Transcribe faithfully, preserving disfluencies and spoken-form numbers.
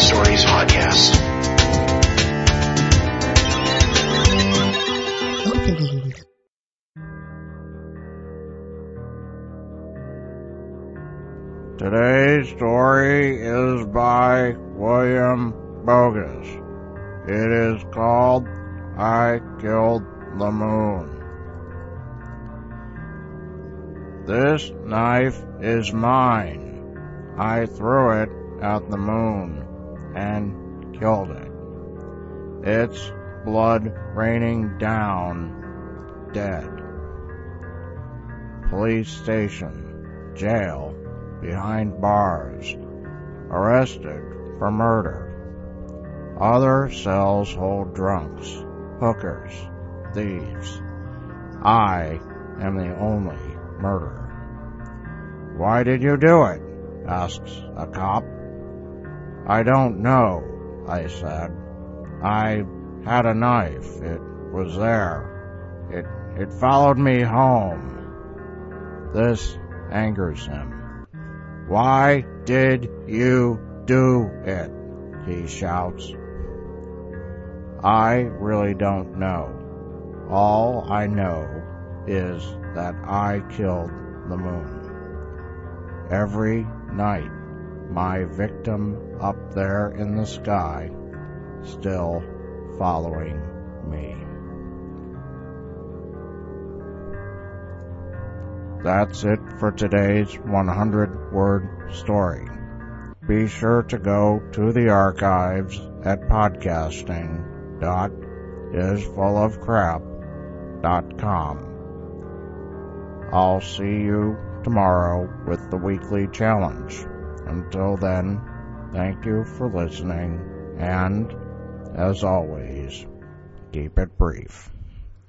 Stories podcast. Opening. Today's story is by William Bogus. It is called I Killed the Moon. This knife is mine. I threw it at the moon and killed it. Its blood raining down, dead. Police station, jail, behind bars, arrested for murder. Other cells hold drunks, hookers, thieves. I am the only murderer. Why did you do it? Asks a cop. I don't know, I said. I had a knife. It was there. It, it followed me home. This angers him. Why did you do it? He shouts. I really don't know. All I know is that I killed the moon. Every night, my victim up there in the sky, still following me. That's it for today's one hundred word story. Be sure to go to the archives at podcasting dot is full of crap dot com. I'll see you tomorrow with the weekly challenge. Until then, thank you for listening, and, as always, keep it brief.